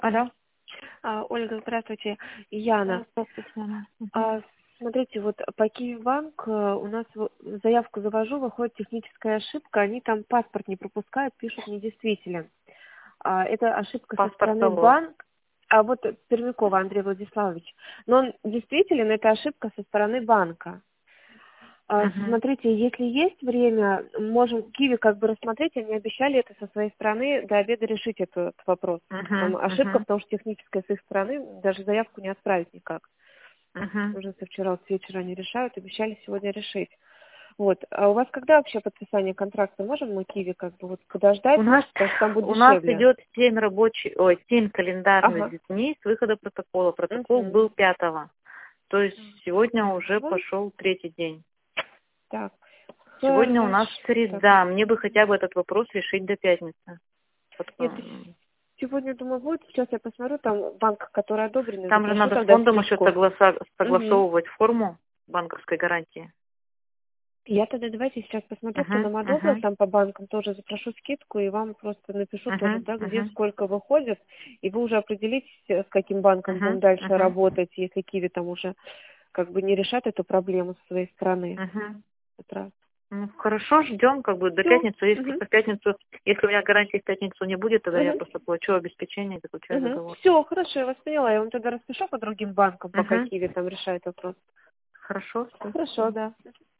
Алло. Ольга, здравствуйте. Яна. Здравствуйте, Анна. Смотрите, вот по Киевбанк у нас заявку завожу, выходит техническая ошибка, они там паспорт не пропускают, пишут недействителен. Это ошибка со Паспорт стороны кого? банка. А вот Пермякова Андрей Владиславович. Но он действителен, это ошибка со стороны банка. Мгм. Смотрите, если есть время, можем Киви как бы рассмотреть, они обещали это со своей стороны до обеда решить этот вопрос. Там Мгм. ошибка, Мгм. потому что техническая с их стороны, даже заявку не отправить никак. Мгм. Уже со вчера с вечера они решают, обещали сегодня решить. Вот. А у вас когда вообще подписание контракта? Можем мы Киви как бы вот подождать, У нас потому что там будет у нас дешевле? идет 7 календарных Ага. дней с выхода протокола. Протокол Угу. был 5-го. То есть сегодня уже Пятого. пошел третий день. Так. Сегодня у нас Хорошо. Так. среда. Мне бы хотя бы этот вопрос решить до пятницы. Нет, сегодня, думаю, будет. Сейчас я посмотрю, там банк, который одобрен, Там же запрошу надо с тогда фондом еще скидку. Угу. согласовывать форму банковской гарантии. Я тогда давайте сейчас посмотрю, кто Угу. нам одобрил, Угу. там по банкам тоже запрошу скидку, и вам просто напишу тоже, Угу. да, где Угу. сколько выходит, и вы уже определитесь, с каким банком будем Угу. дальше Угу. работать, если Киви там уже как бы не решат эту проблему со своей стороны. Угу. Это раз. Ну, хорошо, ждем как бы до Все. пятницы. Если просто в пятницу, если у меня гарантии в пятницу не будет, тогда я просто плачу обеспечение и заключаю договор. Все, хорошо, я вас поняла. Я вам тогда распишу по другим банкам, пока Угу. Киви там решает вопрос. Хорошо, Хорошо, спасибо. да.